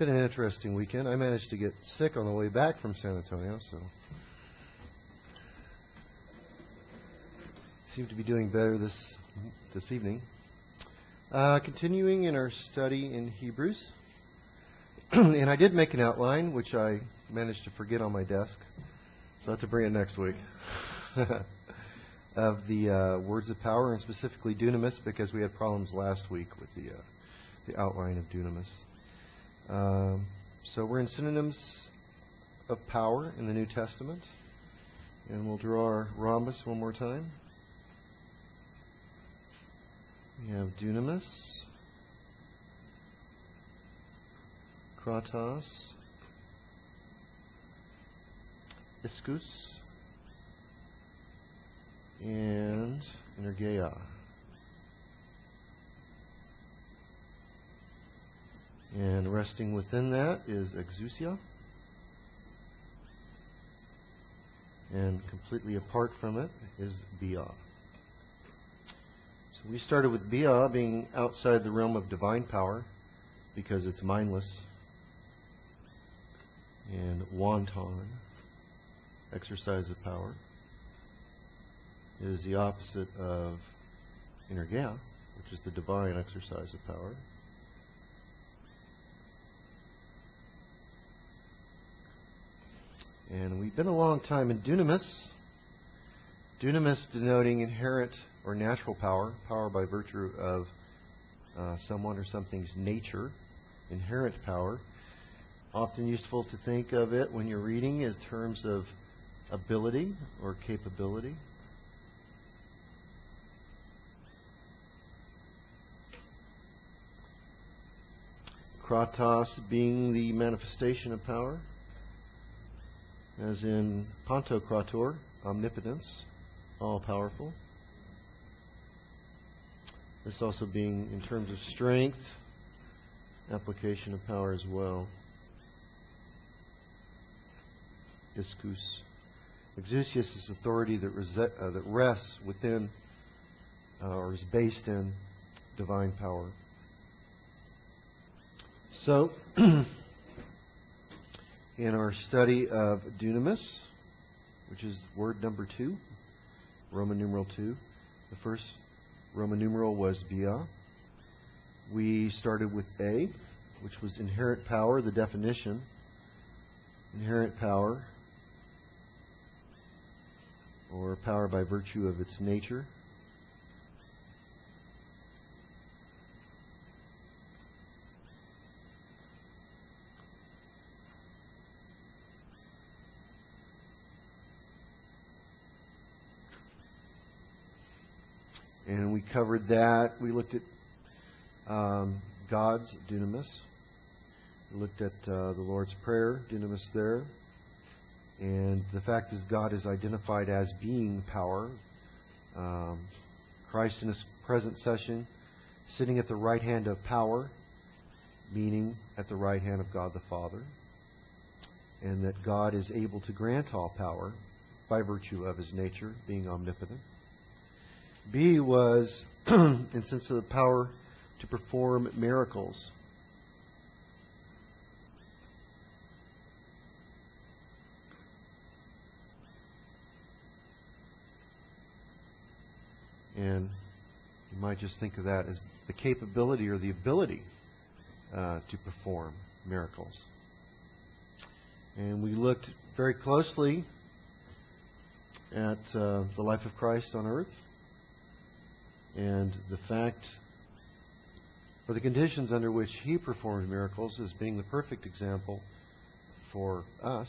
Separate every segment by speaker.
Speaker 1: been an interesting weekend. I managed to get sick on the way back from San Antonio, so seem to be doing better this evening. Continuing in our study in Hebrews, and I did make an outline, which I managed to forget on my desk, so I have to bring it next week, of the words of power, and specifically dunamis, because we had problems last week with the outline of dunamis. So we're in synonyms of power in the New Testament, and we'll draw our rhombus one more time. We have dunamis, kratos, ischus, and energeia. And resting within that is exousia. And completely apart from it is bia. So we started with bia being outside the realm of divine power because it's mindless. And wanton, exercise of power, is the opposite of energeia, which is the divine exercise of power. And we've been a long time in dunamis. Dunamis denoting inherent or natural power, power by virtue of someone or something's nature, inherent power. Often useful to think of it when you're reading in terms of ability or capability. Kratos being the manifestation of power, as in Pantokrator, omnipotence, all-powerful. This also being, in terms of strength, application of power as well. Ischus. Exousias is authority that rests within or is based in divine power. So, in our study of dunamis, which is word number 2, Roman numeral 2, the first Roman numeral was bia. We started with A, which was inherent power, the definition. Inherent power, or power by virtue of its nature. And we covered that. We looked at God's dunamis. We looked at the Lord's Prayer, dunamis there. And the fact is God is identified as being power. Christ in His present session, sitting at the right hand of power, meaning at the right hand of God the Father. And that God is able to grant all power by virtue of His nature, being omnipotent. B was, in sense of the power to perform miracles. And you might just think of that as the capability or the ability to perform miracles. And we looked very closely at the life of Christ on earth. And the fact, for the conditions under which He performed miracles as being the perfect example for us,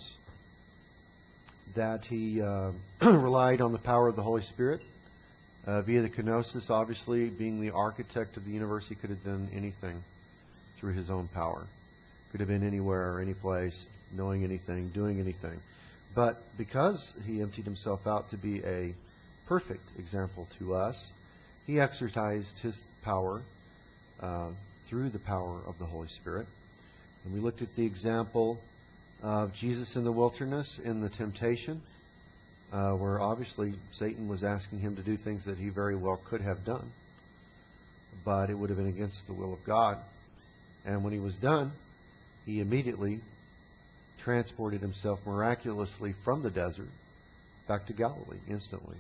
Speaker 1: that He relied on the power of the Holy Spirit via the kenosis, obviously being the architect of the universe. He could have done anything through His own power. Could have been anywhere, any place, knowing anything, doing anything. But because He emptied Himself out to be a perfect example to us, He exercised His power through the power of the Holy Spirit. And we looked at the example of Jesus in the wilderness in the temptation, where obviously Satan was asking Him to do things that He very well could have done, but it would have been against the will of God. And when He was done, he immediately transported himself miraculously from the desert back to Galilee instantly.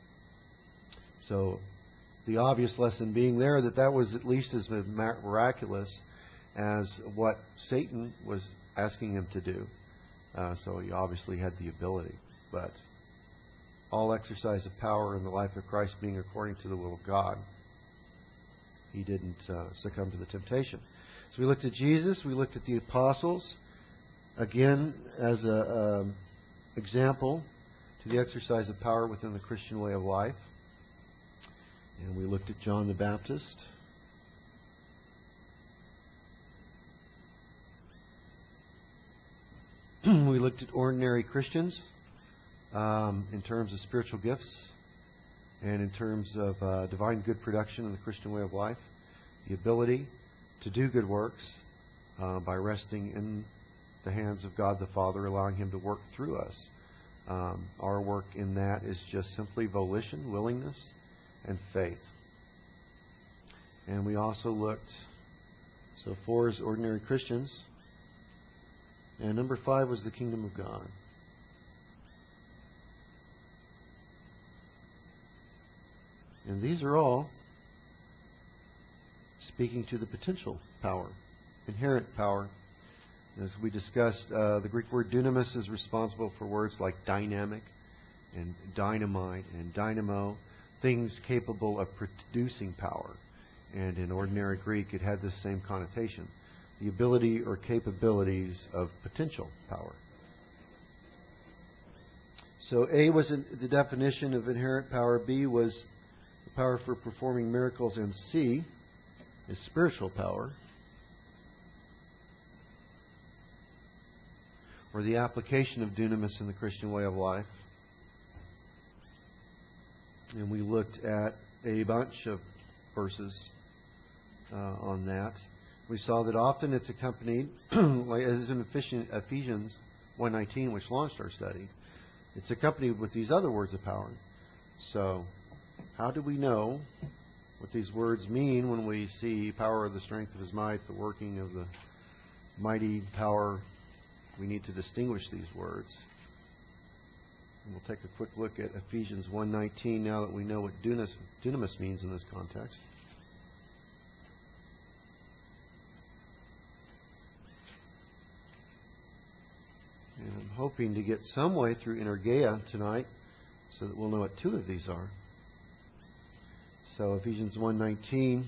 Speaker 1: So the obvious lesson being there that was at least as miraculous as what Satan was asking him to do. So he obviously had the ability. But all exercise of power in the life of Christ being according to the will of God, he didn't succumb to the temptation. So we looked at Jesus. We looked at the apostles. Again, as an example to the exercise of power within the Christian way of life. And we looked at John the Baptist. We looked at ordinary Christians in terms of spiritual gifts and in terms of divine good production in the Christian way of life. The ability to do good works by resting in the hands of God the Father, allowing Him to work through us. Our work in that is just simply volition, willingness, and faith. And we also looked, so 4 is ordinary Christians, and number 5 was the kingdom of God. And these are all speaking to the potential power, inherent power. As we discussed, the Greek word dunamis is responsible for words like dynamic and dynamite and dynamo, things capable of producing power. And in ordinary Greek, it had the same connotation, the ability or capabilities of potential power. So A was the definition of inherent power, B was the power for performing miracles, and C is spiritual power, or the application of dunamis in the Christian way of life. And we looked at a bunch of verses on that. We saw that often it's accompanied, like as in Ephesians 1:19, which launched our study, it's accompanied with these other words of power. So, how do we know what these words mean when we see power of the strength of His might, the working of the mighty power? We need to distinguish these words. And we'll take a quick look at Ephesians 1:19 now that we know what dunamis means in this context. And I'm hoping to get some way through Energeia tonight so that we'll know what 2 of these are. So Ephesians 1:19,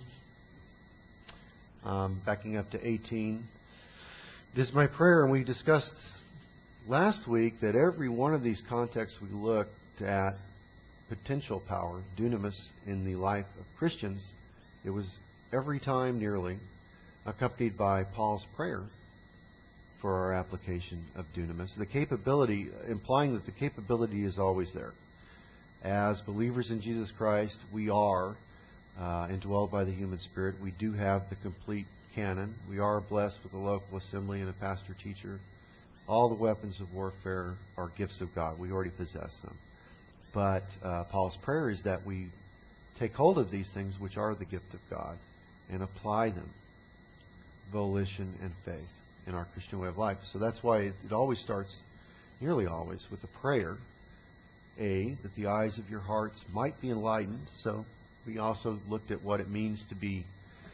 Speaker 1: backing up to 18. It is my prayer, and we discussed last week that every one of these contexts we looked at potential power, dunamis, in the life of Christians, it was every time nearly accompanied by Paul's prayer for our application of dunamis. The capability, implying that the capability is always there. As believers in Jesus Christ, we are indwelled by the human spirit. We do have the complete canon. We are blessed with a local assembly and a pastor-teacher. All the weapons of warfare are gifts of God. We already possess them. But Paul's prayer is that we take hold of these things which are the gift of God and apply them, volition and faith, in our Christian way of life. So that's why it always starts, nearly always, with a prayer. A, that the eyes of your hearts might be enlightened. So we also looked at what it means to be,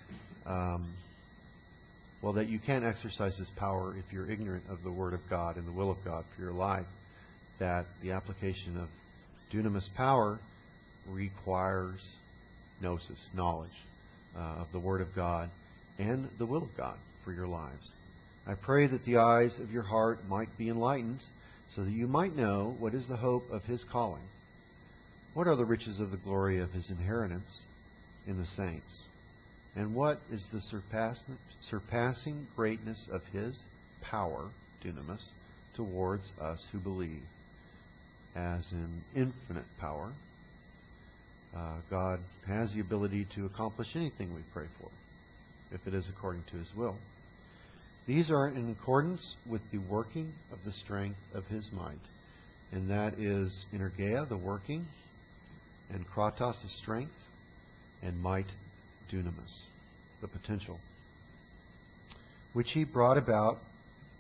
Speaker 1: that you can't exercise this power if you're ignorant of the Word of God and the will of God for your life. That the application of dunamis power requires gnosis, knowledge of the Word of God and the will of God for your lives. I pray that the eyes of your heart might be enlightened, so that you might know what is the hope of His calling, what are the riches of the glory of His inheritance in the saints, and what is the surpassing greatness of His power, dunamis, towards us who believe. As in infinite power, God has the ability to accomplish anything we pray for, if it is according to His will. These are in accordance with the working of the strength of His might. And that is energeia, the working, and kratos, the strength, and might, dunamis, the potential, which He brought about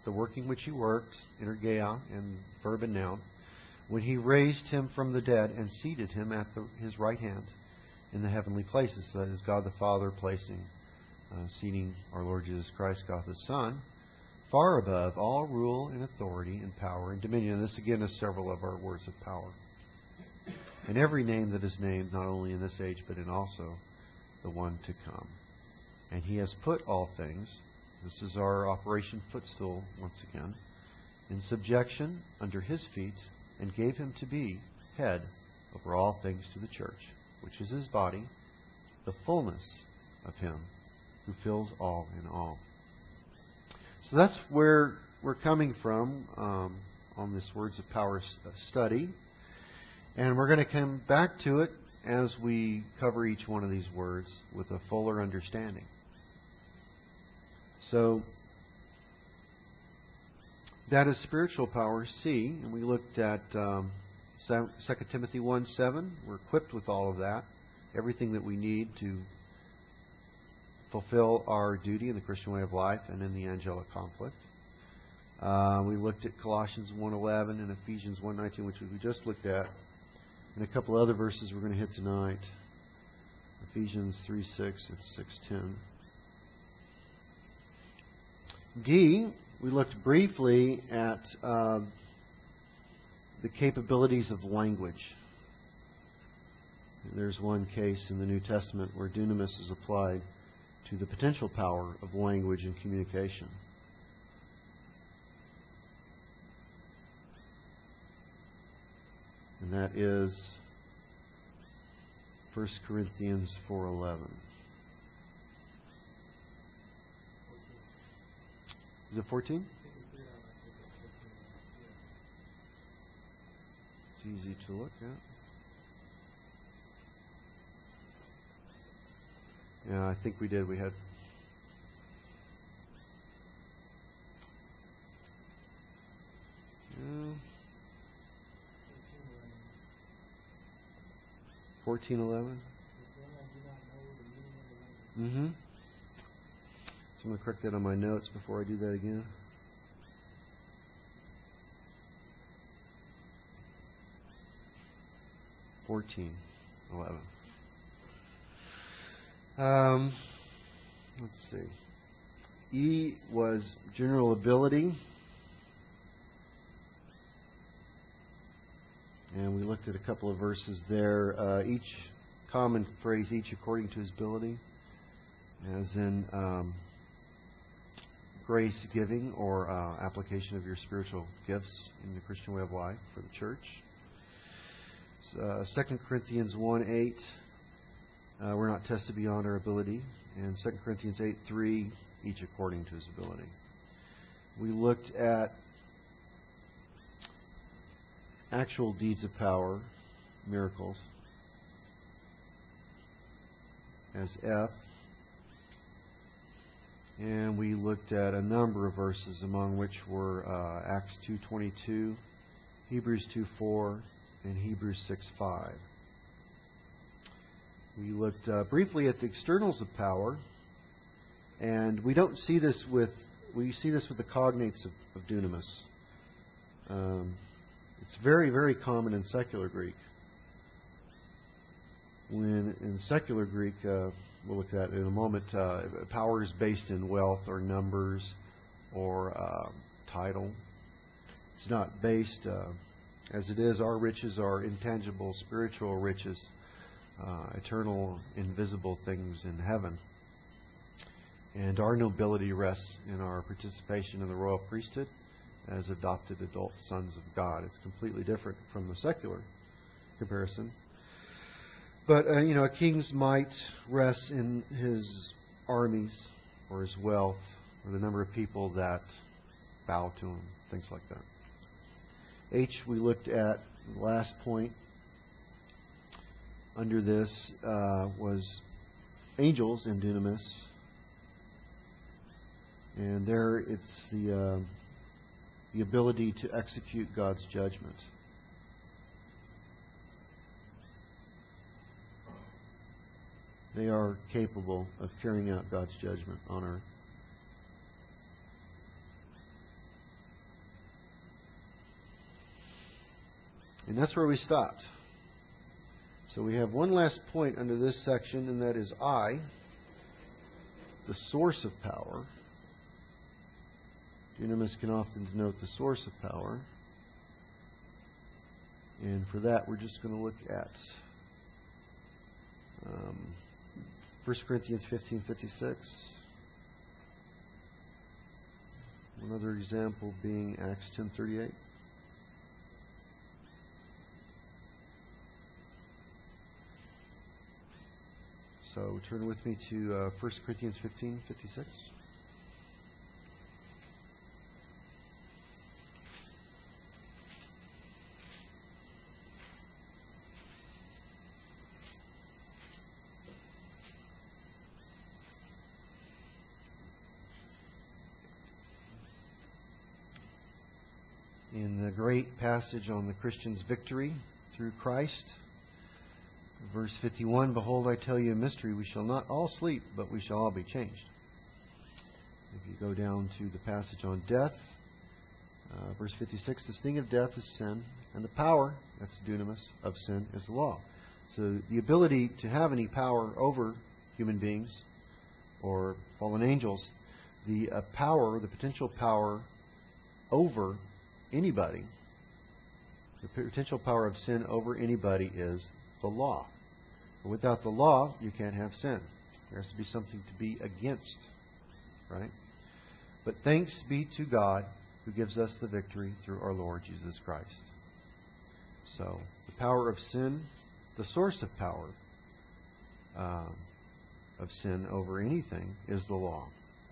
Speaker 1: the working which He worked, energeia and verb and noun, when He raised Him from the dead and seated Him at His right hand in the heavenly places. So that is God the Father seating our Lord Jesus Christ, God the Son, far above all rule and authority and power and dominion. And this again is several of our words of power. And every name that is named, not only in this age, but in also the one to come. And He has put all things, this is our Operation Footstool once again, in subjection under His feet, and gave Him to be head over all things to the church, which is His body, the fullness of Him who fills all in all. So that's where we're coming from on this Words of Power study. And we're going to come back to it as we cover each one of these words with a fuller understanding. So, that is spiritual power, C. And we looked at 2 Timothy 1:7. We're equipped with all of that. Everything that we need to fulfill our duty in the Christian way of life and in the angelic conflict. We looked at Colossians 1:11 and Ephesians 1:19, which we just looked at. And a couple other verses we're going to hit tonight. Ephesians 3:6 and 6:10. D, we looked briefly at the capabilities of language. And there's one case in the New Testament where dunamis is applied to the potential power of language and communication. And that is 1 Corinthians 4:11. Is it 14? It's easy to look at. Yeah, I think we did. We had... Yeah. 14:11. Mm-hmm. So I'm going to correct that on my notes before I do that again. Let's see. E was general ability. And we looked at a couple of verses there. Each common phrase, each according to his ability, as in grace giving or application of your spiritual gifts in the Christian way of life for the church. 2 Corinthians 1:8, we're not tested beyond our ability. And 2 Corinthians 8:3, each according to his ability. We looked at actual deeds of power, miracles, as F. And we looked at a number of verses, among which were Acts 2:22, Hebrews 2:4, and Hebrews 6:5. We looked briefly at the externals of power, and we don't see this with... We see this with the cognates of dunamis. It's very, very common in secular Greek. When in secular Greek, we'll look at it in a moment, power is based in wealth or numbers or title. It's not based, as it is, our riches are intangible, spiritual riches, eternal, invisible things in heaven. And our nobility rests in our participation in the royal priesthood as adopted adult sons of God. It's completely different from the secular comparison. But, a king's might rests in his armies or his wealth or the number of people that bow to him, things like that. H, we looked at the last point under this was angels in dunamis. And there it's the ability to execute God's judgment. They are capable of carrying out God's judgment on earth. And that's where we stopped. So we have one last point under this section, and that is I, the source of power. Dunamis can often denote the source of power. And for that, we're just going to look at 1 Corinthians 15:56. One other example being Acts 10:38. So turn with me to 1 Corinthians 15:56. In the great passage on the Christian's victory through Christ, verse 51, "Behold, I tell you a mystery. We shall not all sleep, but we shall all be changed." If you go down to the passage on death, verse 56, "The sting of death is sin, and the power," that's dunamis, "of sin is the law." So the ability to have any power over human beings or fallen angels, the power, the potential power over anybody, the potential power of sin over anybody is the law. But without the law, you can't have sin. There has to be something to be against, right? But thanks be to God who gives us the victory through our Lord Jesus Christ. So, the power of sin, the source of power of sin over anything is the law.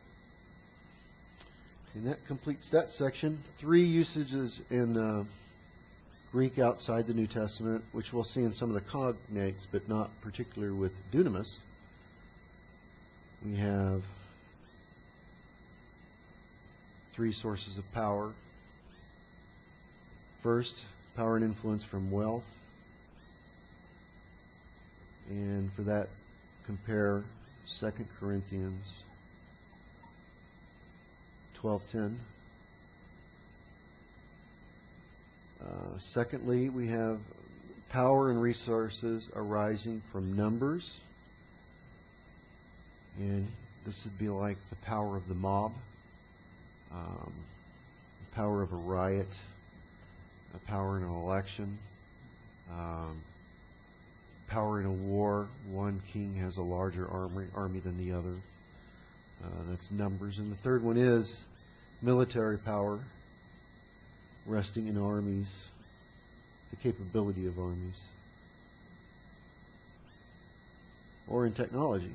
Speaker 1: And that completes that section. 3 usages in Greek outside the New Testament, which we'll see in some of the cognates, but not particularly with dunamis. We have 3 sources of power. First, power and influence from wealth. And for that, compare 2 Corinthians 12:10. Secondly, we have power and resources arising from numbers. And this would be like the power of the mob, the power of a riot, a power in an election, power in a war. One king has a larger army than the other. That's numbers. And the third one is military power, resting in armies, the capability of armies, or in technology.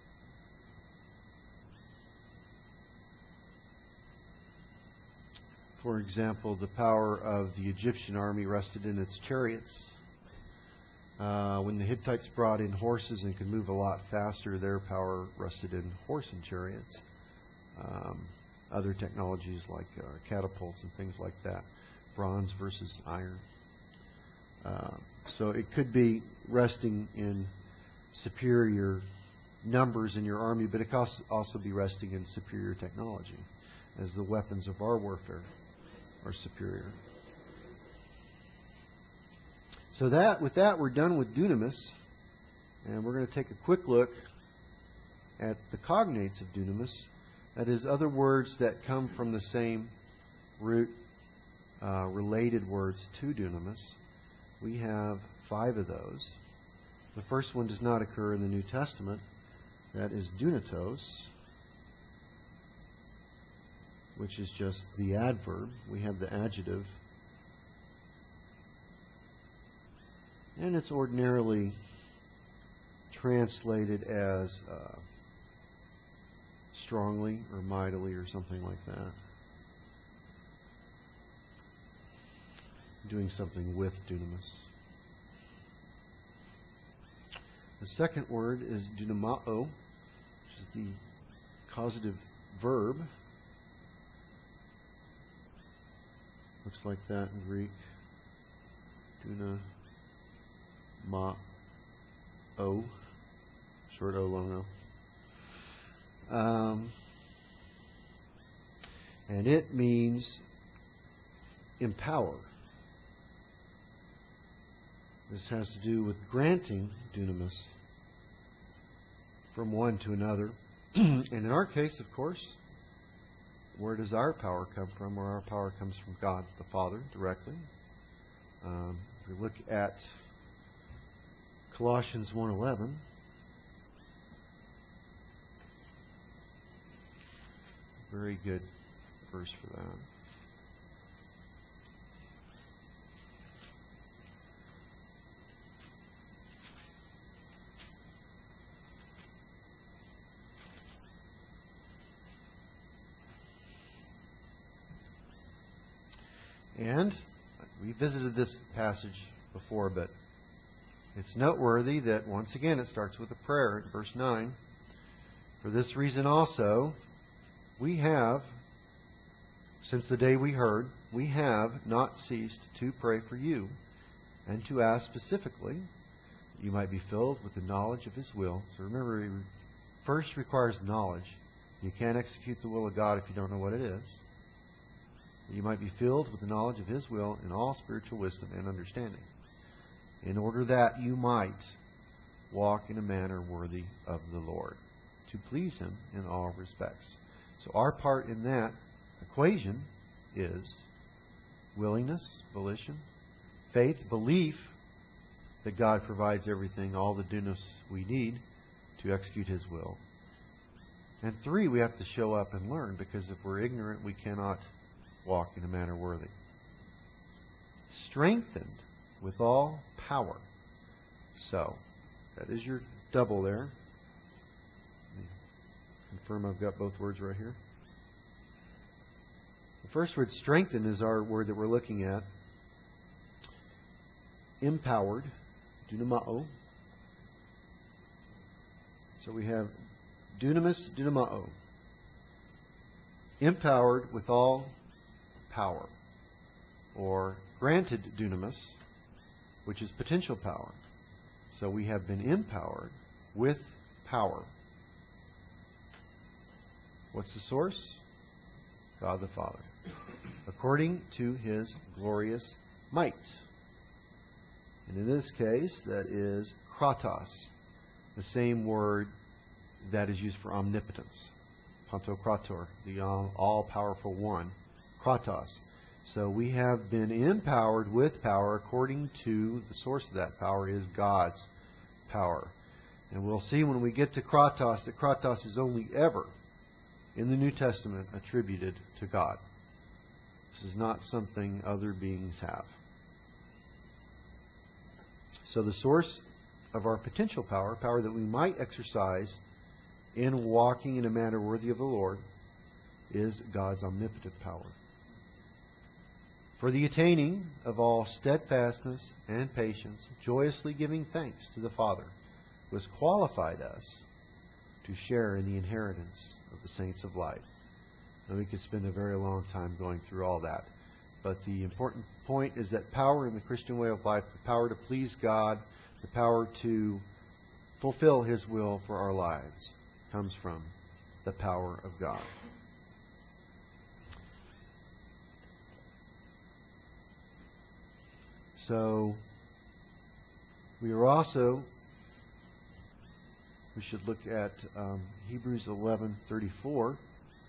Speaker 1: For example, the power of the Egyptian army rested in its chariots. When the Hittites brought in horses and could move a lot faster, their power rested in horse and chariots. Other technologies like catapults and things like that. Bronze versus iron. So it could be resting in superior numbers in your army, but it could also be resting in superior technology, as the weapons of our warfare are superior. So with that, we're done with dunamis, and we're going to take a quick look at the cognates of dunamis. That is, other words that come from the same root, related words to dunamis. We have 5 of those. The first one does not occur in the New Testament. That is dunatos, which is just the adverb. We have the adjective. And it's ordinarily translated as strongly or mightily or something like that. Doing something with dunamis. The second word is dunamao, which is the causative verb. Looks like that in Greek. Dunamao. Short O, long O. And it means empower. This has to do with granting dunamis from one to another. And in our case, of course, where does our power come from? Where our power comes from God the Father directly. If we look at Colossians 1:11, very good verse for that. And we visited this passage before, but it's noteworthy that once again it starts with a prayer in verse 9. For this reason also, we have, since the day we heard, we have not ceased to pray for you and to ask specifically that you might be filled with the knowledge of His will. So remember, it first requires knowledge. You can't execute the will of God if you don't know what it is. That you might be filled with the knowledge of His will in all spiritual wisdom and understanding, in order that you might walk in a manner worthy of the Lord, to please Him in all respects. So our part in that equation is willingness, volition, faith, belief that God provides everything, all the dunamis we need to execute His will. And 3, we have to show up and learn, because if we're ignorant, we cannot walk in a manner worthy. Strengthened with all power. So, that is your double there. Confirm I've got both words right here. The first word, strengthened, is our word that we're looking at. Empowered, dunamao. So we have dunamis, dunamao. Empowered with all power, or granted dunamis, which is potential power. So we have been empowered with power. What's the source? God the Father, according to His glorious might. And in this case, that is kratos, the same word that is used for omnipotence. Pantokrator, the all-powerful one. Kratos. So we have been empowered with power according to the source of that power is God's power. And we'll see when we get to kratos that kratos is only ever in the New Testament attributed to God. This is not something other beings have. So the source of our potential power, power that we might exercise in walking in a manner worthy of the Lord, is God's omnipotent power. For the attaining of all steadfastness and patience, joyously giving thanks to the Father, who has qualified us to share in the inheritance of the saints of light. And we could spend a very long time going through all that. But the important point is that power in the Christian way of life, the power to please God, the power to fulfill His will for our lives, comes from the power of God. So, we should look at Hebrews 11:34.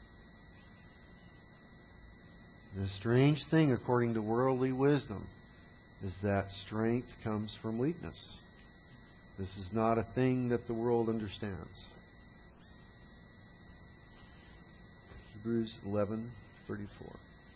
Speaker 1: The strange thing, according to worldly wisdom, is that strength comes from weakness. This is not a thing that the world understands. Hebrews 11:34.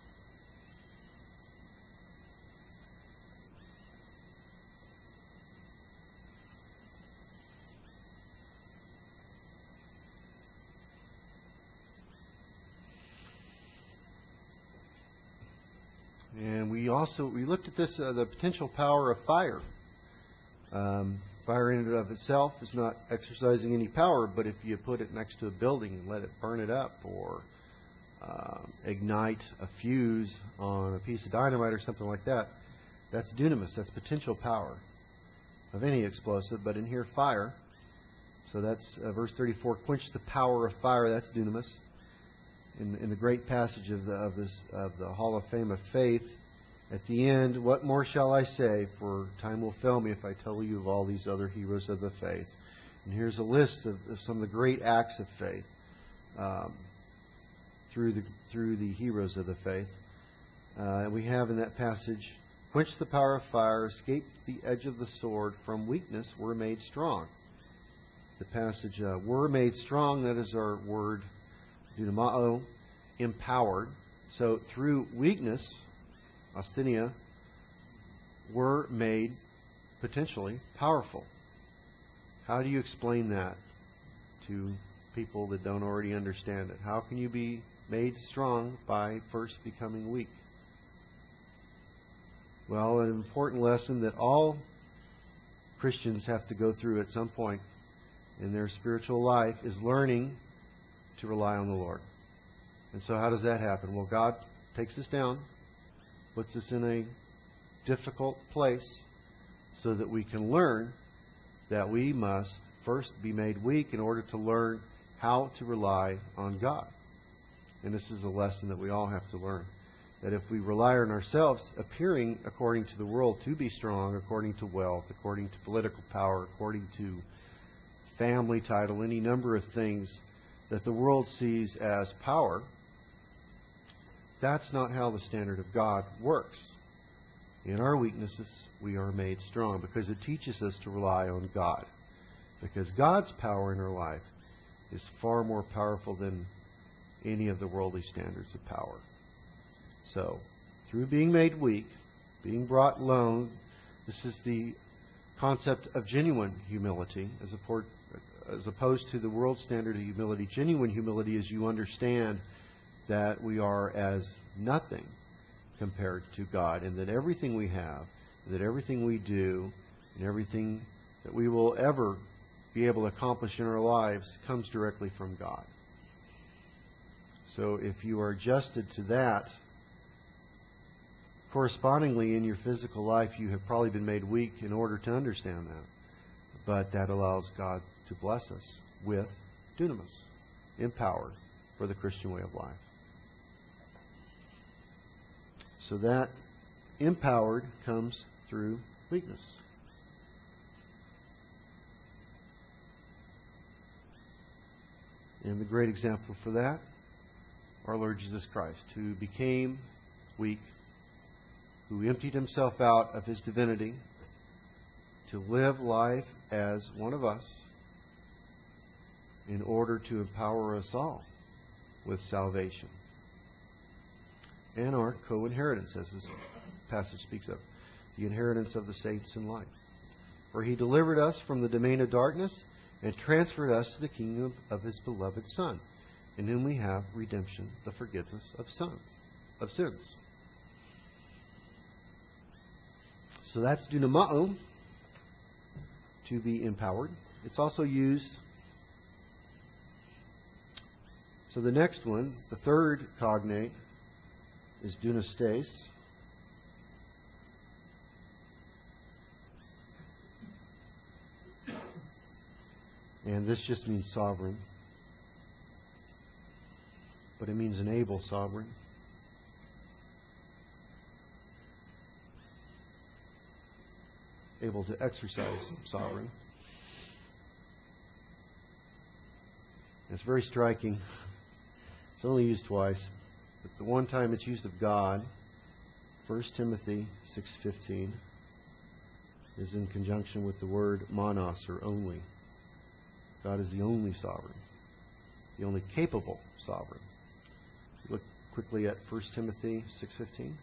Speaker 1: And we looked at this, the potential power of fire. Fire in and of itself is not exercising any power, but if you put it next to a building and let it burn it up, or ignite a fuse on a piece of dynamite or something like that, that's dunamis, that's potential power of any explosive, but in here fire. So that's verse 34, quench the power of fire, that's dunamis. In the great passage of the Hall of Fame of Faith, At the end, what more shall I say? For time will fail me if I tell you of all these other heroes of the faith. And here's a list of some of the great acts of faith through the heroes of the faith. We have in that passage, quenched the power of fire, escaped the edge of the sword, from weakness were made strong. The passage, were made strong, that is our word, dunamao, empowered. So through weakness, asthenia, were made potentially powerful. How do you explain that to people that don't already understand it? How can you be made strong by first becoming weak? Well, an important lesson that all Christians have to go through at some point in their spiritual life is learning to rely on the Lord. And so how does that happen? Well, God takes us down, puts us in a difficult place so that we can learn that we must first be made weak in order to learn how to rely on God. And this is a lesson that we all have to learn. That if we rely on ourselves, appearing according to the world to be strong, according to wealth, according to political power, according to family title, any number of things that the world sees as power, that's not how the standard of God works. In our weaknesses, we are made strong because it teaches us to rely on God. Because God's power in our life is far more powerful than any of the worldly standards of power. So, through being made weak, being brought low, this is the concept of genuine humility as opposed to the world standard of humility. Genuine humility is you understand that we are as nothing compared to God, and that everything we have, that everything we do, and everything that we will ever be able to accomplish in our lives comes directly from God. So if you are adjusted to that, correspondingly in your physical life you have probably been made weak in order to understand that. But that allows God to bless us with dunamis, empowered for the Christian way of life. So that empowered comes through weakness. And the great example for that, our Lord Jesus Christ, who became weak, who emptied himself out of his divinity to live life as one of us in order to empower us all with salvation and our co-inheritance, as this passage speaks of, the inheritance of the saints in light. For he delivered us from the domain of darkness and transferred us to the kingdom of his beloved Son, in whom we have redemption, the forgiveness of sins. So that's dunamao, to be empowered. It's also used. So the next one, the third cognate, is dunastes. And this just means sovereign. But it means an able sovereign. Able to exercise sovereign. It's very striking. It's only used twice. But the one time it's used of God, 1 Timothy 6:15, is in conjunction with the word monos, or only. God is the only sovereign, the only capable sovereign. Look quickly at 1 Timothy 6:15.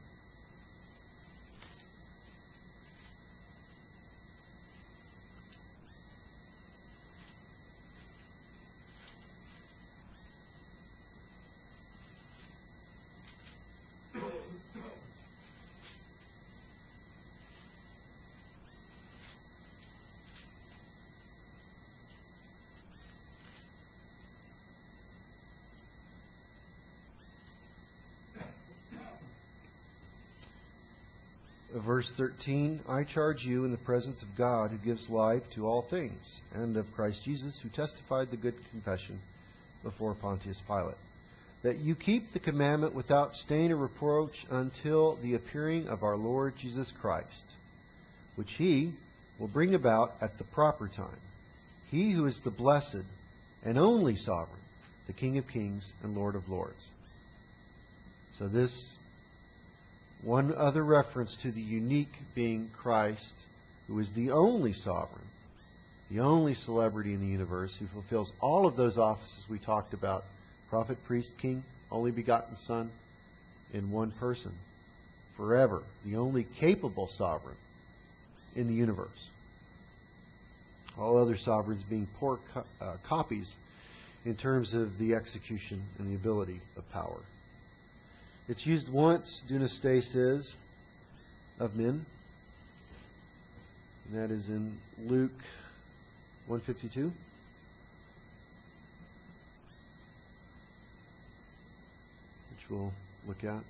Speaker 1: Verse 13, I charge you in the presence of God, who gives life to all things, and of Christ Jesus, who testified the good confession before Pontius Pilate, that you keep the commandment without stain or reproach until the appearing of our Lord Jesus Christ, which He will bring about at the proper time. He who is the blessed and only sovereign, the King of kings and Lord of lords. So this one other reference to the unique being Christ, who is the only sovereign, the only celebrity in the universe, who fulfills all of those offices we talked about: prophet, priest, king, only begotten Son, in one person, forever, the only capable sovereign in the universe. All other sovereigns being poor copies in terms of the execution and the ability of power. It's used once, dunastasis, of men, and that is in Luke 1:52. Which we'll look at.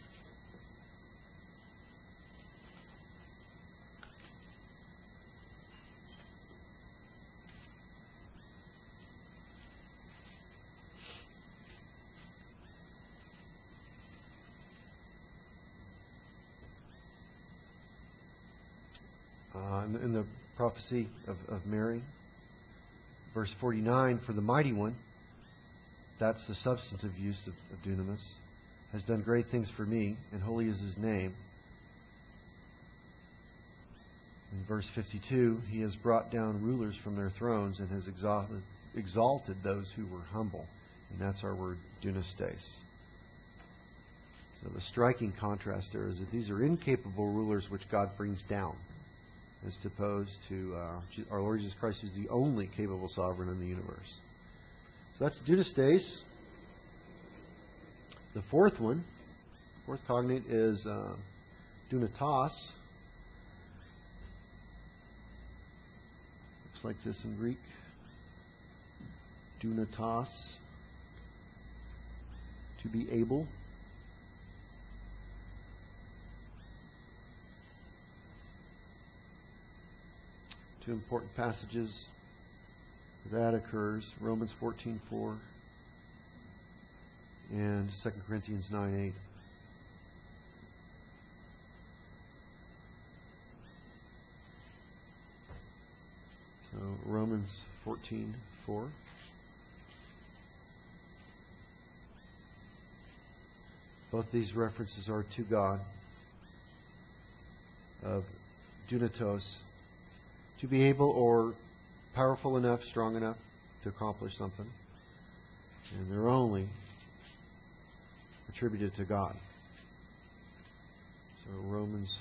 Speaker 1: In the prophecy of Mary, verse 49, for the mighty one, that's the substantive use of dunamis, has done great things for me, and holy is His name. In verse 52, He has brought down rulers from their thrones and has exalted those who were humble. And that's our word, dunastes. So the striking contrast there is that these are incapable rulers which God brings down, as opposed to our Lord Jesus Christ, who's the only capable sovereign in the universe. So that's dunastes. The fourth cognate is dunatos. Looks like this in Greek. Dunatos. To be able. Two important passages that occurs: Romans 14:4 and 2 Corinthians 9:8. So Romans 14:4. Both these references are to God, of dunatos, to be able or powerful enough, strong enough to accomplish something. And they're only attributed to God. So Romans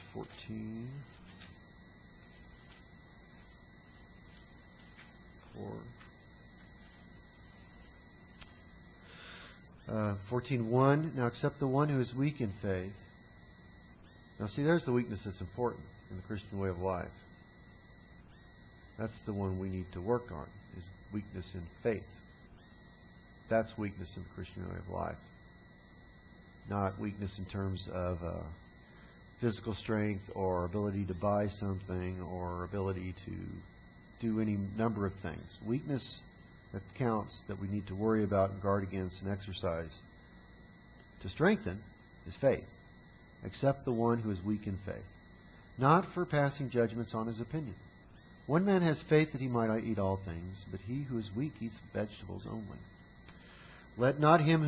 Speaker 1: 14:4. 14:1. Now accept the one who is weak in faith. Now see, there's the weakness that's important in the Christian way of life. That's the one we need to work on, is weakness in faith. That's weakness in the Christian way of life. Not weakness in terms of physical strength or ability to buy something or ability to do any number of things. Weakness that counts, that we need to worry about and guard against and exercise to strengthen, is faith. Accept the one who is weak in faith, not for passing judgments on his opinion. One man has faith that he might eat all things, but he who is weak eats vegetables only. Let him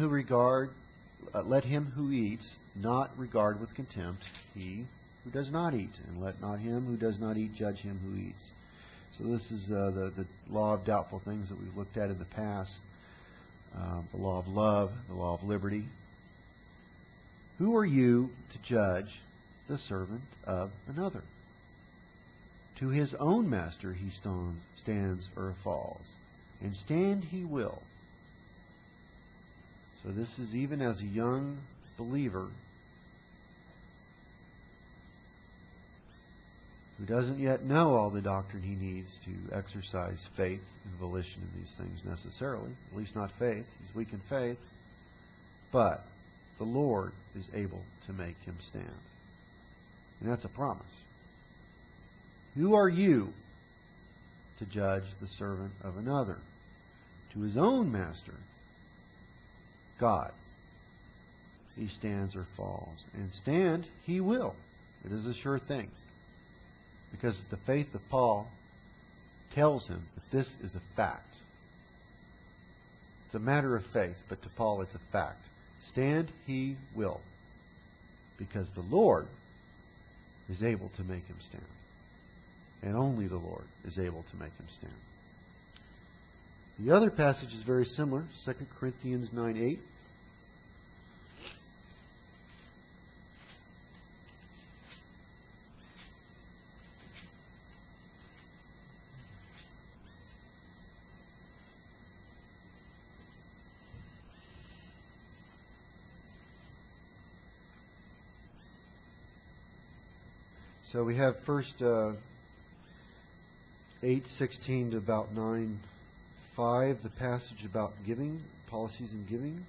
Speaker 1: who eats not regard with contempt he who does not eat, and let not him who does not eat judge him who eats. So this is the law of doubtful things that we've looked at in the past. The law of love, the law of liberty. Who are you to judge the servant of another? To his own master he stands or falls, and stand he will. So this is even as a young believer who doesn't yet know all the doctrine he needs to exercise faith and volition in these things necessarily. At least not faith. He's weak in faith. But the Lord is able to make him stand. And that's a promise. Who are you to judge the servant of another? To his own master, God he stands or falls. And stand he will. It is a sure thing. Because the faith of Paul tells him that this is a fact. It's a matter of faith, but to Paul it's a fact. Stand he will. Because the Lord is able to make him stand. And only the Lord is able to make him stand. The other passage is very similar, 2 Corinthians 9:8. So we have first 8:16 to about 9:5, the passage about giving, policies in giving.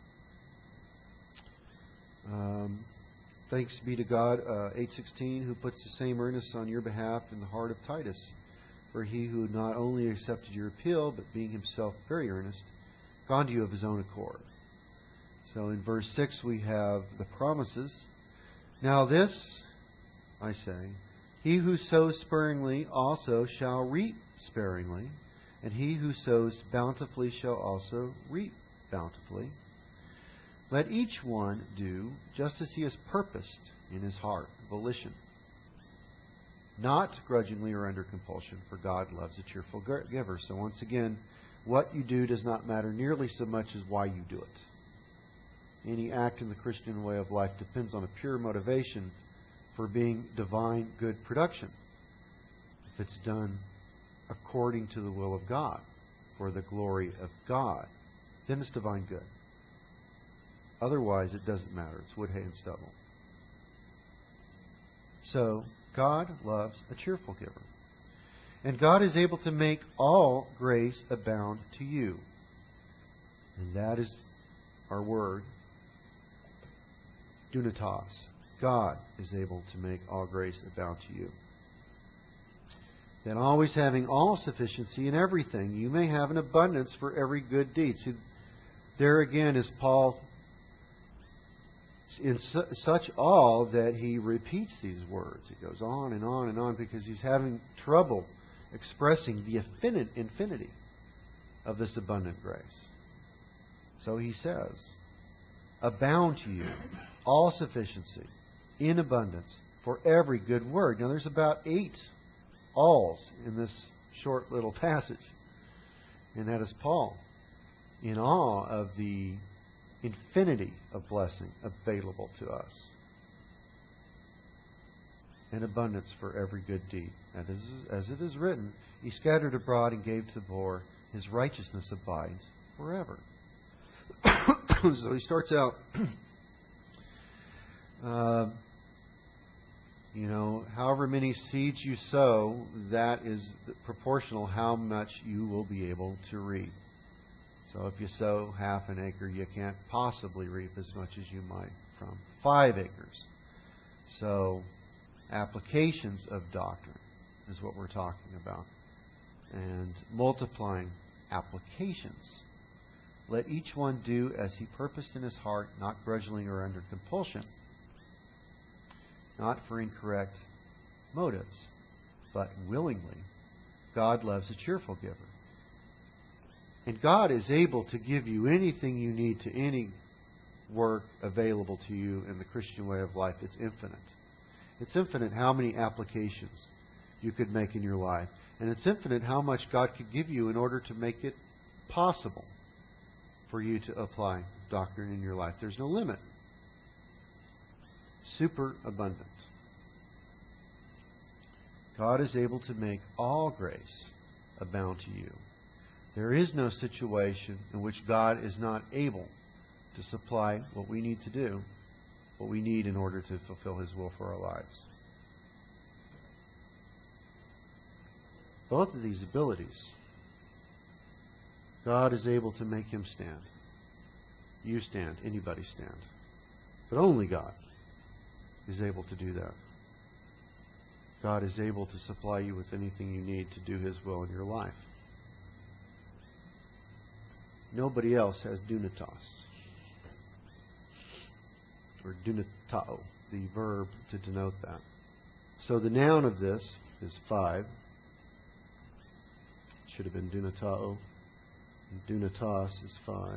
Speaker 1: Thanks be to God, 8:16, who puts the same earnestness on your behalf in the heart of Titus. For he who not only accepted your appeal, but being himself very earnest, gone to you of his own accord. So in verse 6 we have the promises. Now this, I say, he who sows sparingly also shall reap sparingly, and he who sows bountifully shall also reap bountifully. Let each one do just as he has purposed in his heart, volition, not grudgingly or under compulsion, for God loves a cheerful giver. So once again, what you do does not matter nearly so much as why you do it. Any act in the Christian way of life depends on a pure motivation for being divine good production. If it's done according to the will of God, for the glory of God, then it's divine good. Otherwise, it doesn't matter. It's wood, hay, and stubble. So, God loves a cheerful giver. And God is able to make all grace abound to you. And that is our word, dunatos. God is able to make all grace abound to you. Then always having all sufficiency in everything, you may have an abundance for every good deed. See, there again is Paul in such awe that he repeats these words. He goes on and on and on because he's having trouble expressing the infinity of this abundant grace. So he says, abound to you all sufficiency in abundance for every good word. Now there's about 8 alls in this short little passage. And that is Paul in awe of the infinity of blessing available to us. And abundance for every good deed. And as it is written, he scattered abroad and gave to the poor. His righteousness abides forever. So he starts out, however many seeds you sow, that is proportional how much you will be able to reap. So if you sow half an acre, you can't possibly reap as much as you might from 5 acres. So applications of doctrine is what we're talking about. And multiplying applications. Let each one do as he purposed in his heart, not grudgingly or under compulsion, not for incorrect motives, but willingly. God loves a cheerful giver. And God is able to give you anything you need to any work available to you in the Christian way of life. It's infinite. It's infinite how many applications you could make in your life. And it's infinite how much God could give you in order to make it possible for you to apply doctrine in your life. There's no limit. Super abundant. God is able to make all grace abound to you. There is no situation in which God is not able to supply what we need to do, what we need in order to fulfill His will for our lives. Both of these abilities, God is able to make him stand. You stand. Anybody stand. But only God is able to do that. God is able to supply you with anything you need to do His will in your life. Nobody else has dunatos. or dunatao, the verb to denote that. So the noun of this is 5. Should have been dunatao. Dunatos is 5.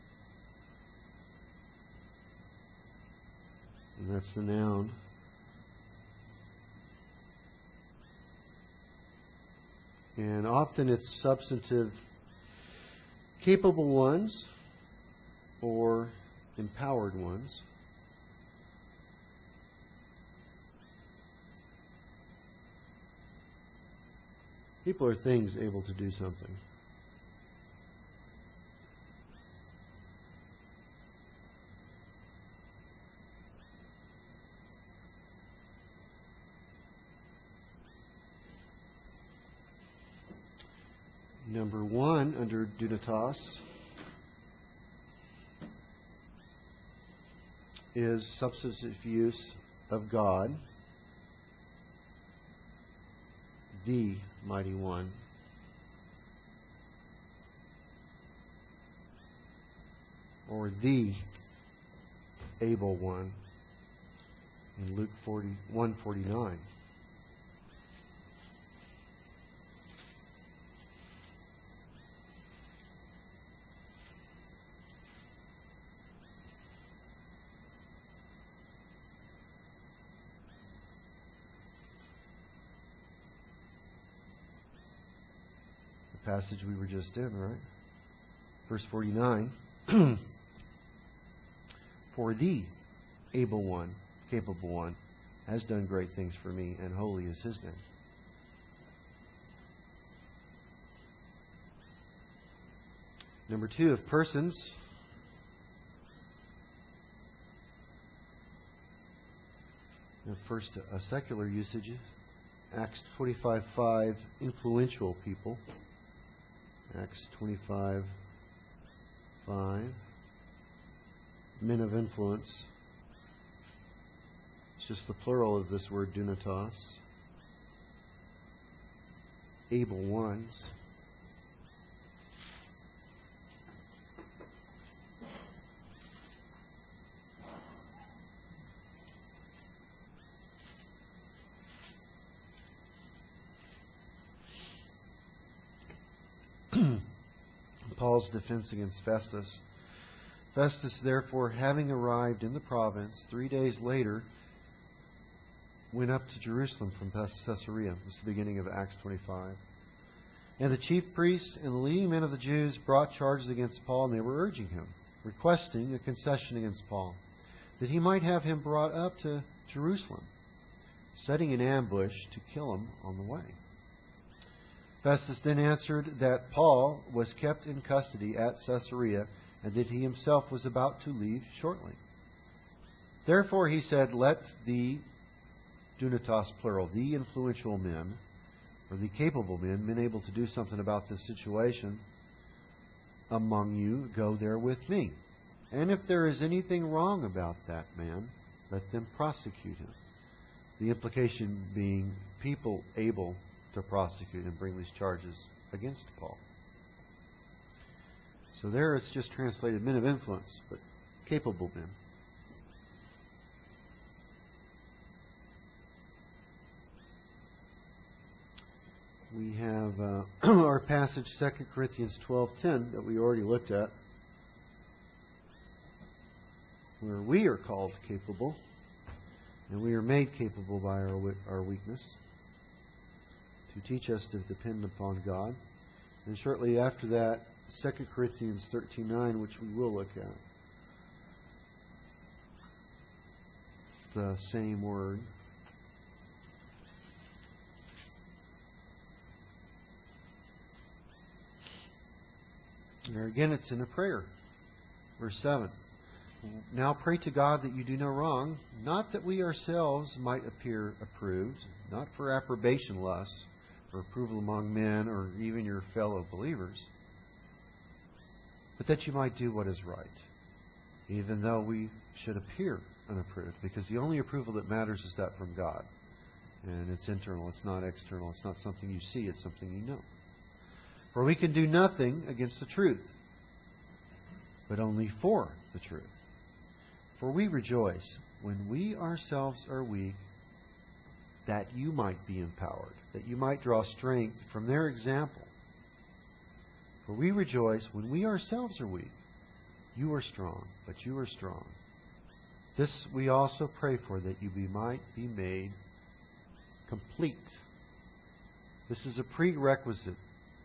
Speaker 1: And that's the noun. And often it's substantive, capable ones or empowered ones. People or things able to do something. Number 1 under dunatos is substantive use of God, the Mighty One. Or the Able One in Luke 1:49. Passage we were just in, right? Verse 49. For the able one, capable one, has done great things for me, and holy is his name. Number 2, of persons. Now first, a secular usage. Acts 25:5, influential people. Acts 25:5. Men of influence. It's just the plural of this word dunatos. Able ones. Paul's defense against Festus. Festus, therefore, having arrived in the province 3 days later, went up to Jerusalem from Caesarea. This is the beginning of Acts 25. And the chief priests and the leading men of the Jews brought charges against Paul, and they were urging him, requesting a concession against Paul, that he might have him brought up to Jerusalem, setting an ambush to kill him on the way. Festus then answered that Paul was kept in custody at Caesarea, and that he himself was about to leave shortly. Therefore he said, let the dunatos, plural, the influential men, or the capable men able to do something about this situation among you, go there with me. And if there is anything wrong about that man, let them prosecute him. The implication being people able to prosecute and bring these charges against Paul. So there it's just translated men of influence, but capable men. We have our passage, 2 Corinthians 12:10, that we already looked at, where we are called capable, and we are made capable by our weakness, to teach us to depend upon God. And shortly after that, 2 Corinthians 13:9, which we will look at. It's the same word. There again, it's in a prayer. Verse 7. Now pray to God that you do no wrong, not that we ourselves might appear approved, not for approbation lust, or approval among men, or even your fellow believers, but that you might do what is right, even though we should appear unapproved, because the only approval that matters is that from God. And it's internal, it's not external, it's not something you see, it's something you know. For we can do nothing against the truth, but only for the truth. For we rejoice when we ourselves are weak, that you might be empowered, that you might draw strength from their example. For we rejoice when we ourselves are weak. You are strong, but you are strong. This we also pray for, that you might be made complete. This is a prerequisite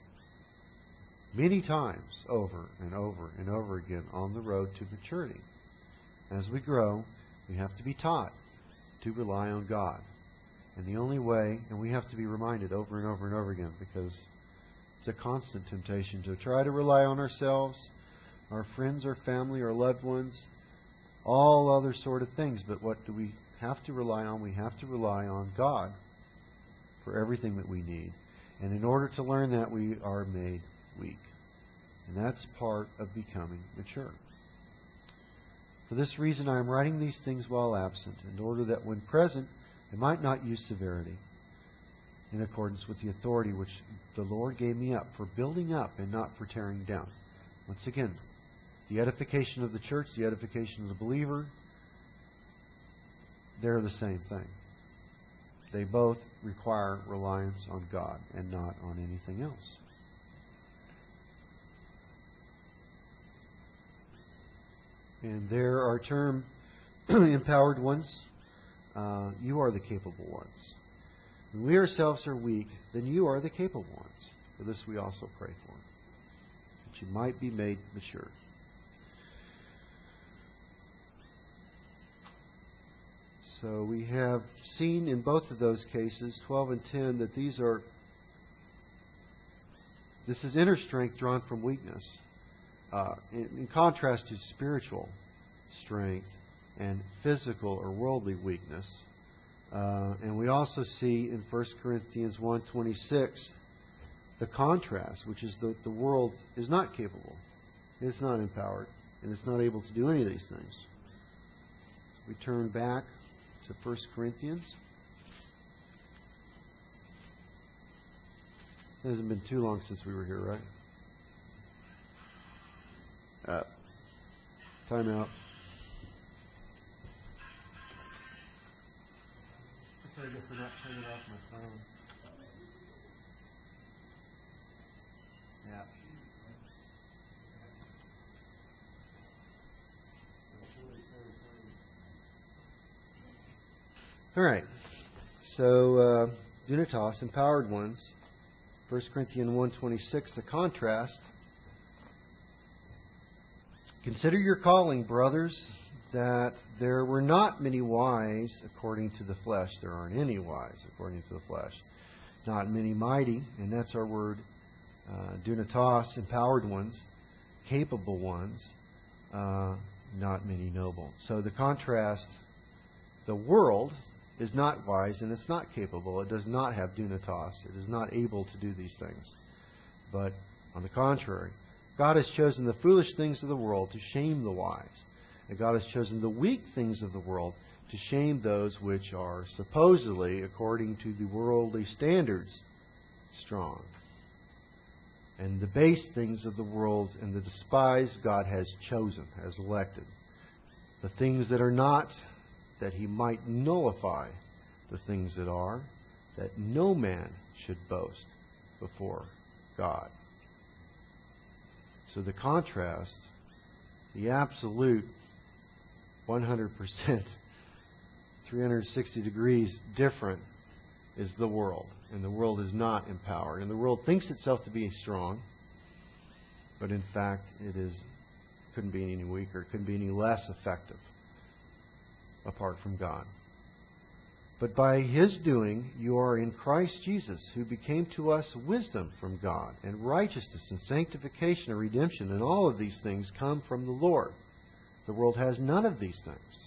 Speaker 1: many times over and over and over again on the road to maturity. As we grow, we have to be taught to rely on God. And the only way, and we have to be reminded over and over and over again, because it's a constant temptation to try to rely on ourselves, our friends, our family, our loved ones, all other sort of things. But what do we have to rely on? We have to rely on God for everything that we need. And in order to learn that, we are made weak. And that's part of becoming mature. For this reason, I am writing these things while absent, in order that when present, I might not use severity, in accordance with the authority which the Lord gave me up, for building up and not for tearing down. Once again, the edification of the church, the edification of the believer, they're the same thing. They both require reliance on God and not on anything else. And there are termed empowered ones. You are the capable ones. When we ourselves are weak, then you are the capable ones. For this we also pray for, that you might be made mature. So we have seen in both of those cases, 12 and 10, that this is inner strength drawn from weakness, in contrast to spiritual strength and physical or worldly weakness. And we also see in 1 Corinthians 1:26 the contrast, which is that the world is not capable, it's not empowered, and it's not able to do any of these things. We turn back to 1 Corinthians. It hasn't been too long since we were here, right? Time out. Sorry for not turning off my phone. Yeah. All right. So, dunatos, empowered ones. 1 Corinthians 1:26, the contrast. Consider your calling, brothers, that there were not many wise according to the flesh. There aren't any wise according to the flesh. Not many mighty, and that's our word, dunatos, empowered ones, capable ones, not many noble. So the contrast, the world is not wise and it's not capable. It does not have dunatos. It is not able to do these things. But on the contrary, God has chosen the foolish things of the world to shame the wise. And God has chosen the weak things of the world to shame those which are supposedly, according to the worldly standards, strong. And the base things of the world and the despised God has chosen, has elected. The things that are not, that He might nullify the things that are, that no man should boast before God. So the contrast, the absolute 100%, 360 degrees different is the world. And the world is not empowered. And the world thinks itself to be strong, but in fact couldn't be any weaker, couldn't be any less effective apart from God. But by His doing, you are in Christ Jesus, who became to us wisdom from God, and righteousness and sanctification and redemption, and all of these things come from the Lord. The world has none of these things.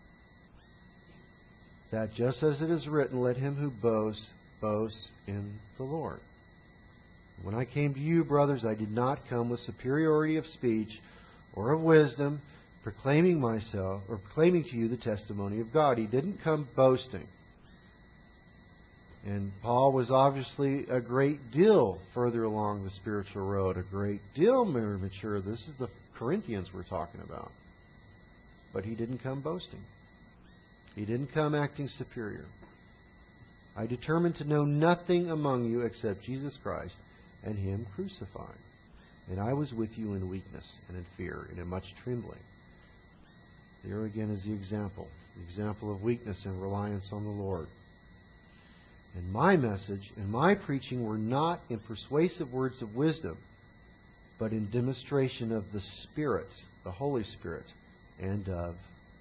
Speaker 1: That just as it is written, let him who boasts, boast in the Lord. When I came to you, brothers, I did not come with superiority of speech or of wisdom, proclaiming to you the testimony of God. He didn't come boasting. And Paul was obviously a great deal further along the spiritual road, a great deal more mature. This is the Corinthians we're talking about. but He didn't come boasting. He didn't come acting superior. I determined to know nothing among you except Jesus Christ and Him crucified. And I was with you in weakness and in fear and in much trembling. There again is the example of weakness and reliance on the Lord. And my message and my preaching were not in persuasive words of wisdom, but in demonstration of the Spirit, the Holy Spirit, and of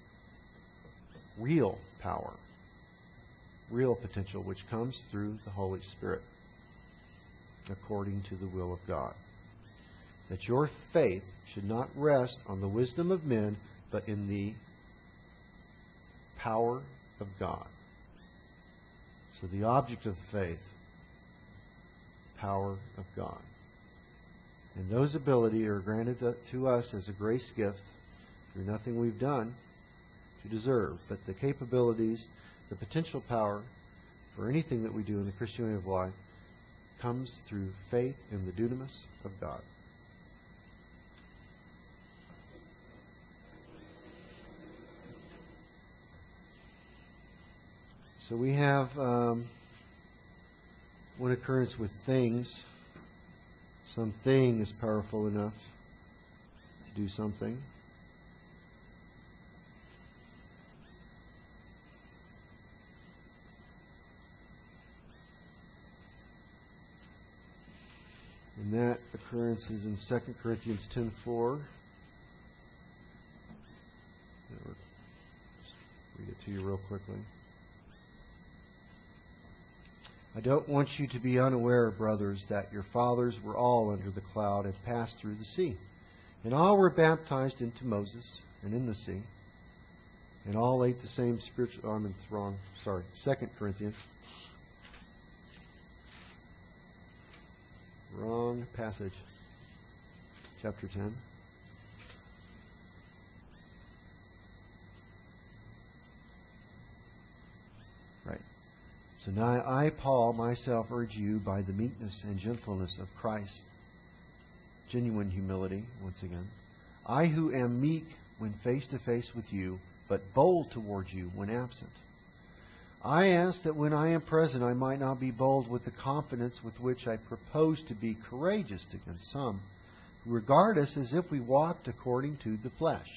Speaker 1: real power, real potential, which comes through the Holy Spirit, according to the will of God. That your faith should not rest on the wisdom of men, but in the power of God. So the object of faith, power of God. And those abilities are granted to us as a grace gift through nothing we've done to deserve, but the capabilities, the potential power for anything that we do in the Christian way of life comes through faith in the dunamis of God. So we have one occurrence with things. Something is powerful enough to do something. And that occurrence is in 2 Corinthians 10:4. Read it to you real quickly. I don't want you to be unaware, brothers, that your fathers were all under the cloud and passed through the sea. And all were baptized into Moses and in the sea. And all ate the same spiritual... Oh, I'm in the wrong... Sorry. 2 Corinthians. Wrong passage. Chapter 10. Right. So now I, Paul, myself urge you by the meekness and gentleness of Christ, genuine humility, once again, I who am meek when face to face with you, but bold towards you when absent. I ask that when I am present I might not be bold with the confidence with which I propose to be courageous against some who regard us as if we walked according to the flesh.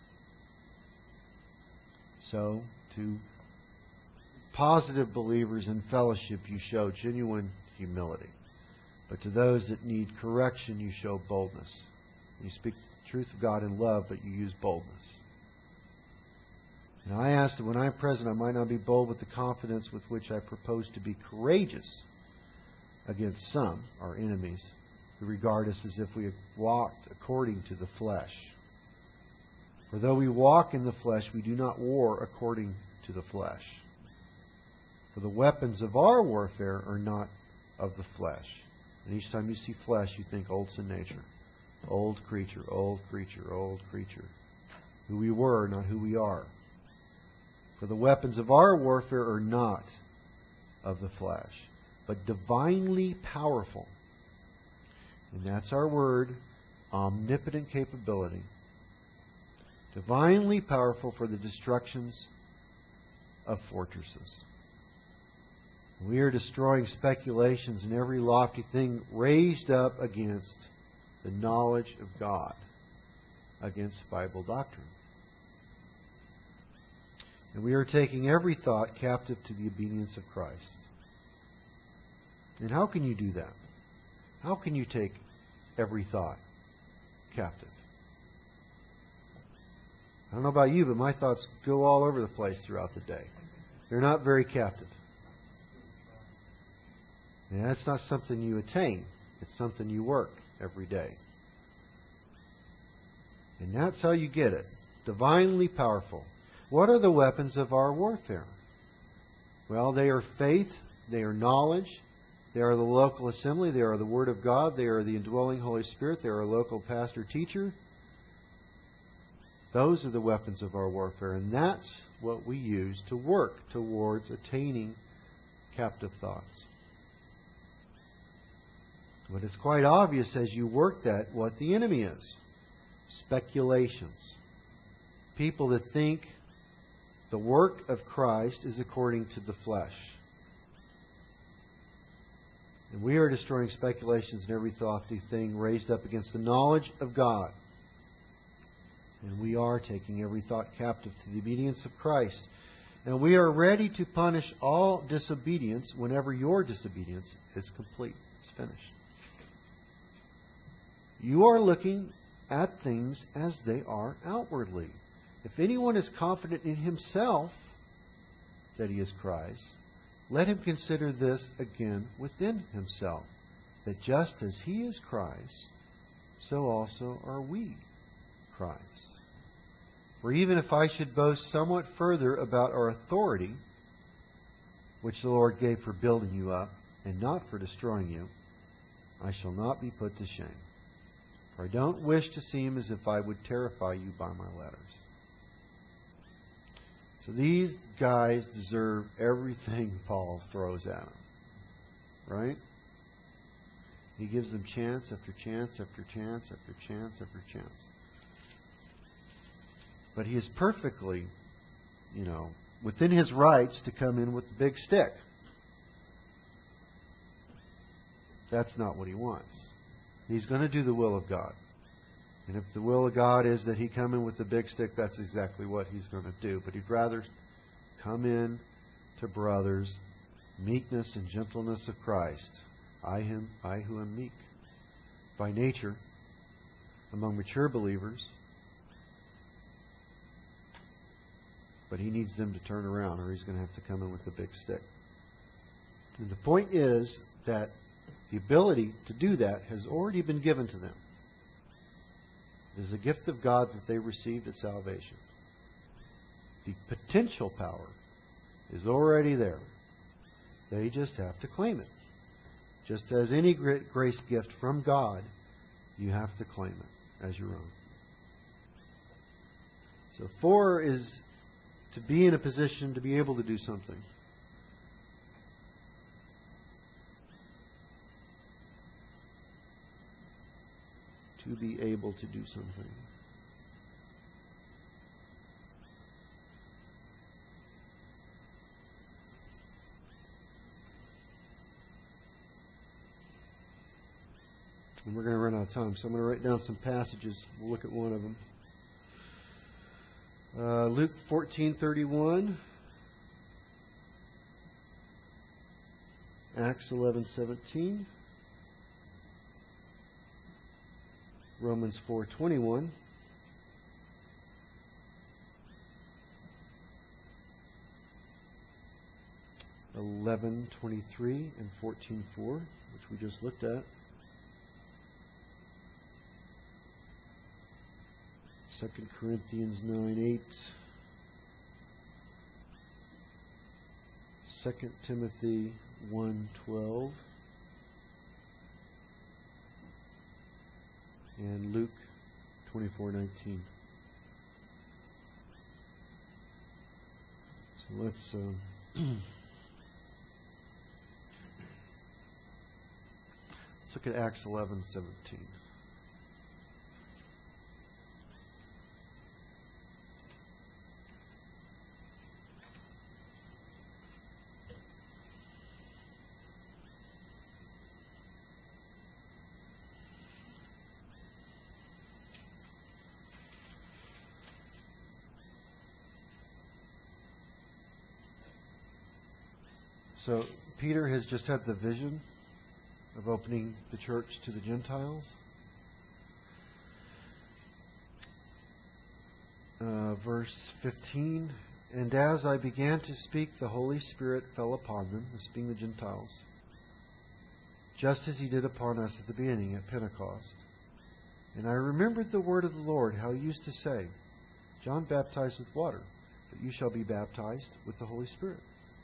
Speaker 1: So, to positive believers in fellowship, you show genuine humility. But to those that need correction, you show boldness. You speak the truth of God in love, but you use boldness. And I ask that when I am present, I might not be bold with the confidence with which I propose to be courageous against some, our enemies, who regard us as if we walked according to the flesh. For though we walk in the flesh, we do not war according to the flesh. For the weapons of our warfare are not of the flesh. And each time you see flesh, you think old sin nature. Old creature, old creature, old creature. Who we were, not who we are. For the weapons of our warfare are not of the flesh, but divinely powerful. And that's our word, omnipotent capability. Divinely powerful for the destructions of fortresses. We are destroying speculations and every lofty thing raised up against the knowledge of God, against Bible doctrine. And we are taking every thought captive to the obedience of Christ. And how can you do that? How can you take every thought captive? I don't know about you, but my thoughts go all over the place throughout the day. They're not very captive. And that's not something you attain. It's something you work every day. And that's how you get it. Divinely powerful. What are the weapons of our warfare? Well, they are faith, they are knowledge, they are the local assembly, they are the Word of God, they are the indwelling Holy Spirit, they are a local pastor teacher. Those are the weapons of our warfare, and that's what we use to work towards attaining captive thoughts. But it's quite obvious as you work that what the enemy is. Speculations. people that think the work of Christ is according to the flesh. And we are destroying speculations and every lofty thing raised up against the knowledge of God. And we are taking every thought captive to the obedience of Christ. And we are ready to punish all disobedience whenever your disobedience is complete. It's finished. You are looking at things as they are outwardly. If anyone is confident in himself that he is Christ, let him consider this again within himself, that just as he is Christ, so also are we Christ. For even if I should boast somewhat further about our authority, which the Lord gave for building you up, and not for destroying you, I shall not be put to shame. For I don't wish to seem as if I would terrify you by my letters. So these guys deserve everything Paul throws at them. Right? He gives them chance after chance after chance after chance after chance. But he is perfectly, within his rights to come in with the big stick. That's not what he wants. He's going to do the will of God. And if the will of God is that he come in with the big stick, that's exactly what he's going to do. But he'd rather come in to brothers, meekness and gentleness of Christ. I who am meek by nature, among mature believers. But he needs them to turn around, or he's going to have to come in with a big stick. And the point is that the ability to do that has already been given to them. It is a gift of God that they received at salvation. The potential power is already there. They just have to claim it. Just as any grace gift from God, you have to claim it as your own. So 4 is to be in a position to be able to do something. To be able to do something. And we're going to run out of time, so I'm going to write down some passages. We'll look at one of them. Luke 14:31, Acts 11:17, Romans 4:21, (11:23) and 14:4, which we just looked at. 2 Corinthians 9:8, 2 Timothy 1:12, and Luke 24:19. So let's look at Acts 11:17. So Peter has just had the vision of opening the church to the Gentiles. Verse 15, and as I began to speak, the Holy Spirit fell upon them, this being the Gentiles, just as He did upon us at the beginning at Pentecost. And I remembered the word of the Lord, how He used to say, John baptized with water, but you shall be baptized with the Holy Spirit.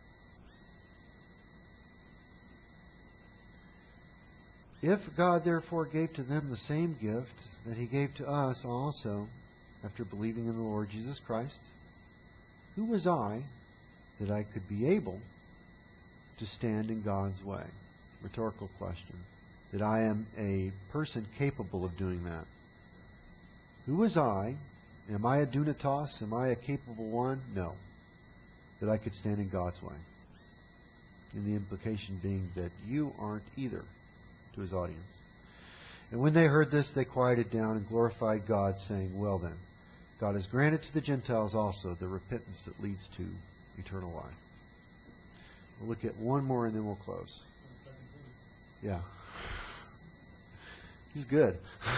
Speaker 1: If God therefore gave to them the same gift that He gave to us also, after believing in the Lord Jesus Christ, who was I that I could be able to stand in God's way? Rhetorical question. That I am a person capable of doing that. Who was I Am I a dunatos? Am I a capable one? No. That I could stand in God's way. And the implication being that you aren't either, to his audience. And when they heard this, they quieted down and glorified God, saying, well then, God has granted to the Gentiles also the repentance that leads to eternal life. We'll look at one more and then we'll close. Yeah. He's good.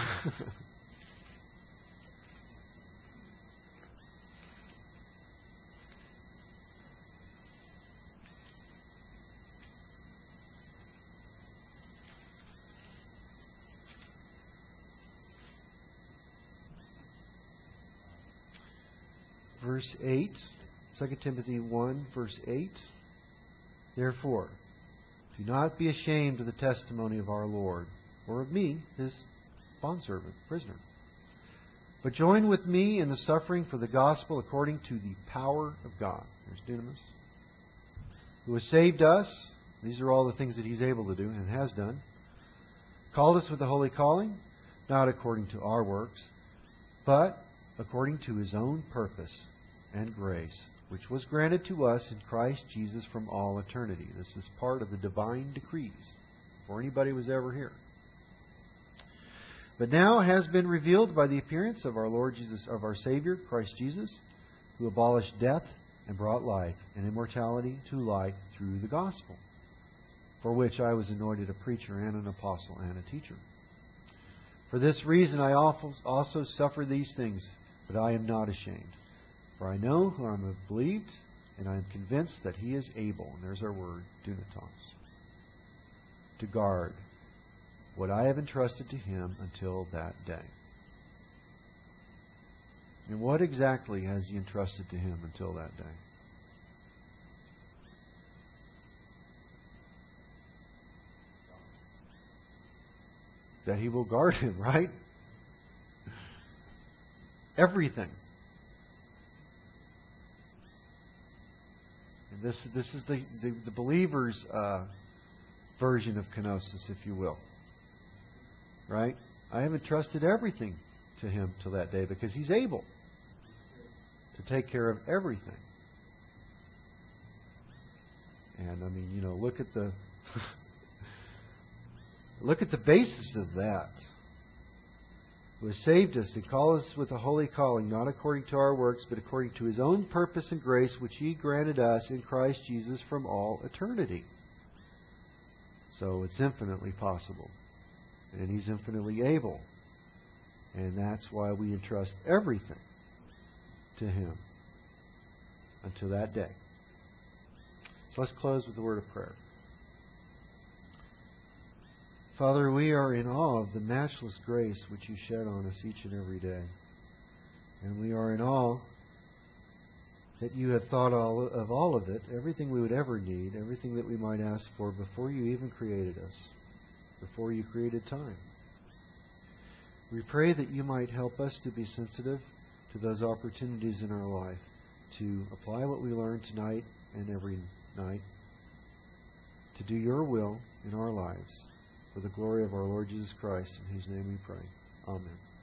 Speaker 1: Verse 8, 2 Timothy 1, verse 8. Therefore, do not be ashamed of the testimony of our Lord, or of me, his bondservant, prisoner. But join with me in the suffering for the gospel according to the power of God. There's dunamis. Who has saved us. These are all the things that he's able to do and has done. Called us with a holy calling, not according to our works, but according to his own purpose and grace, which was granted to us in Christ Jesus from all eternity. This is part of the divine decrees before anybody was ever here. But now has been revealed by the appearance of our Lord Jesus, of our Savior, Christ Jesus, who abolished death and brought life and immortality to light through the gospel, for which I was anointed a preacher and an apostle and a teacher. For this reason I also suffer these things, but I am not ashamed. For I know who I have believed, and I am convinced that he is able, and there's our word, dunatos, to guard what I have entrusted to him until that day. And what exactly has he entrusted to him until that day? That he will guard him, right? Everything. And this is the believer's version of kenosis, if you will. Right? I have entrusted everything to him till that day because he's able to take care of everything. And I mean, look at the look at the basis of that. Who has saved us and called us with a holy calling, not according to our works, but according to his own purpose and grace, which he granted us in Christ Jesus from all eternity. So it's infinitely possible. And he's infinitely able. And that's why we entrust everything to him until that day. So let's close with a word of prayer. Father, we are in awe of the matchless grace which you shed on us each and every day. And we are in awe that you have thought of all of it, everything we would ever need, everything that we might ask for before you even created us, before you created time. We pray that you might help us to be sensitive to those opportunities in our life to apply what we learned tonight and every night, to do your will in our lives, for the glory of our Lord Jesus Christ, in whose name we pray. Amen.